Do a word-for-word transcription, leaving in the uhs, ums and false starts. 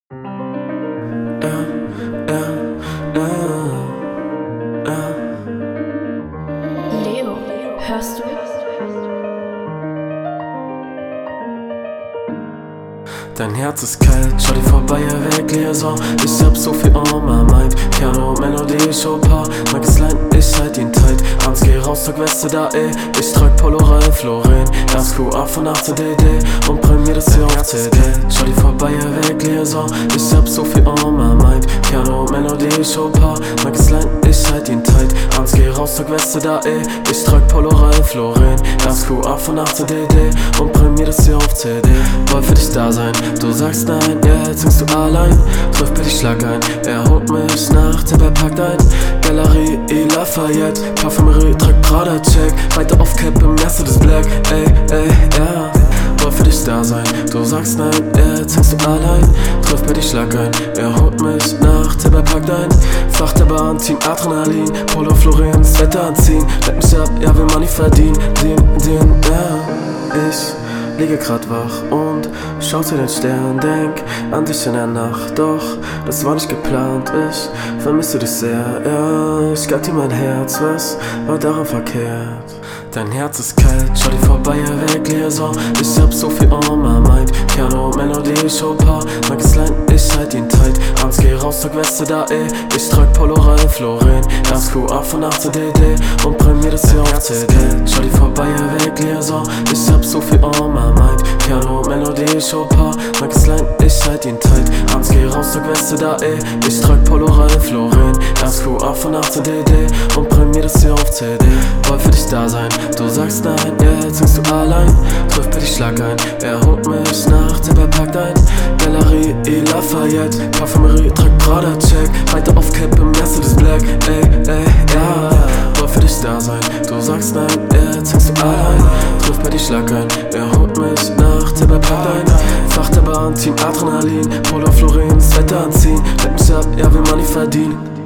Ja, ja, ja, ja. Leo, hörst du? Dein Herz ist kalt, schau dir vorbei, weg, Liaison. Ich hab so viel on my mind. Piano, Melodie, Chopin, Max Line, ich halt ihn tight. Abends geh raus, sag Weste da, ey. Ich trag Polo, Ralph Lauren, erst Q A von acht C D D und bring mir das hier auf C D. Schau dir vorbei, weg, Liaison. Ich hab so viel on my mind. Piano, Melodie, Chopin, Max Line, ich halt ihn tight. Abends geh raus, sag Weste da, ey. Ich trag Polo, Ralph Lauren, erst Q A von acht C D D und bring mir das hier auf C D. Wollte für dich da sein, du sagst nein, ja, jetzt singst du allein. Triff bitte, ich schlag ein, er holt mich nachts, er packt ein. Galerie, E. Lafayette, Parfümerie, trag Prada, check. Weiter auf Cap im Mercedes Black, ey, ey, ja. Wollte für dich da sein, du sagst nein, ja, jetzt singst du allein. Triff bitte, ich schlag ein, er holt mich nachts, er packt ein. Fach der Bahn, Team Adrenalin, Polo, Florenz, Wetter anziehen. Leck mich ab, ja, will Money verdienen, den, den, ja. Ich liege grad wach und schau zu den Sternen, denk an dich in der Nacht. Doch, das war nicht geplant, ich vermisse dich sehr, ja. Ich gab dir mein Herz, was war daran verkehrt? Dein Herz ist kalt, schau dir vorbei, weg, Liaison. Ich hab so viel on my mind. Piano, Melodie, Chopin, Max Line, ich halt ihn tight. Abends geh raus, sag Weste da, ey. Ich trag Polo, Ralph Lauren, erst Q A von acht C D D und bring mir das hier auf C D. Schau dir vorbei, weg, Liaison. Ich hab so viel on my mind. Piano, Melodie, Chopin, Max Line, ich halt ihn tight. Abends geh raus, sag Weste da, ey. Ich trag Polo, Ralph Lauren, erst Q A von acht C D D und bring mir das hier auf C D. Wollte für dich da sein, du sagst nein, ja, jetzt singst du allein. Triff bitte, ich schlag ein, er holt mich nachts, er packt ein. Galerie, E. Lafayette, Parfümerie, trag Prada, check. Weiter auf Cap im Mercedes Black, ey, ey, ja. Wollte für dich da sein, du sagst nein, ja, jetzt singst du allein. Triff bitte, ich schlag ein, er holt mich nachts, er packt ein. Fach der Bahn, Team Adrenalin, Polo, Florenz, Wetter anziehen. Leck mich ab, ja, will Money verdienen.